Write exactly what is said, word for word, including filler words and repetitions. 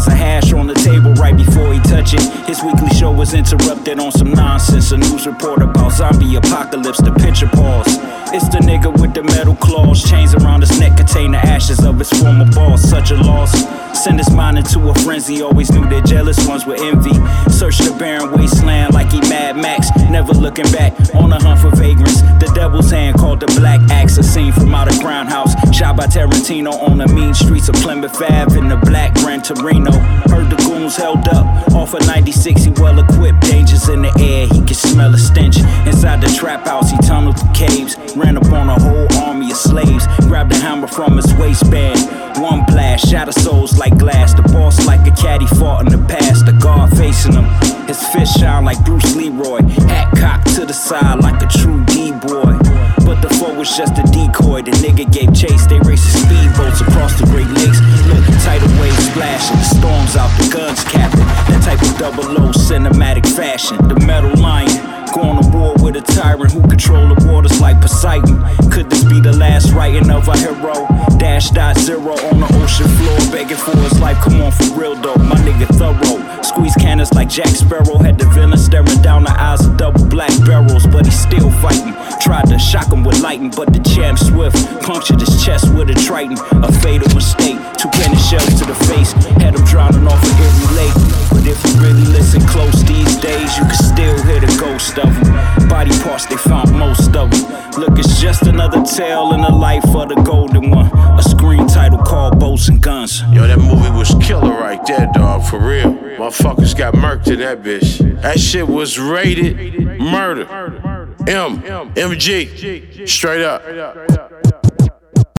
pounds of hash on the table right before he touched it. His weekly show was interrupted on some nonsense. A news report about zombie apocalypse, the picture pause. It's the nigga with the metal claws, chains around his neck contain the ashes of his former boss. Such a loss, send his mind into a frenzy. Always knew that jealous ones would envy. Search the barren wasteland like he Mad Max, never looking back, on a hunt for vagrants. The devil's hand called the Black Axe, a scene from out of Grindhouse, shot by Tarantino on the mean streets of Plymouth Ave in the black Gran Torino. Heard the goons held up off of ninety-six, he well equipped, dangers in the air, he could smell a stench. Inside the trap house, he tunneled the caves, ran up on a whole army of slaves, grabbed a hammer from his waistband. One blast, shatter souls like glass. The boss like a caddy fought in the past. The guard facing him, his fist shine like Bruce Leroy. Hat cocked to the side like a true D-boy. But the foe was just a decoy. The nigga gave chase, they racing speedboats across the Great Lakes. Look, tidal waves splashing, the storms out, the guns capping. That type of double O cinematic fashion. The metal lion, going to war with a tyrant who control the waters like Poseidon. Could this be the last writing of a hero? Dash dot zero on the ocean floor, begging for his life. Come on, for real though, my nigga thorough. Squeeze cannons like Jack Sparrow. Had the villain staring down the eyes of double black barrels, but he's still fighting. Tried to shock him with lightning, but the champ swift punctured his chest with a trident. A fatal mistake, two cannon shells to the face, had him drowning off of Erie Lake. But if you really listen close these days, you can still hear the ghost of him. Body parts, they found most of them. Look, it's just another tale in the life of the golden one. A screen title called Boats and Guns. Yo, that movie was killer right there, dog, for real. Motherfuckers got murked in that bitch. That shit was rated murder. M, M G, straight up.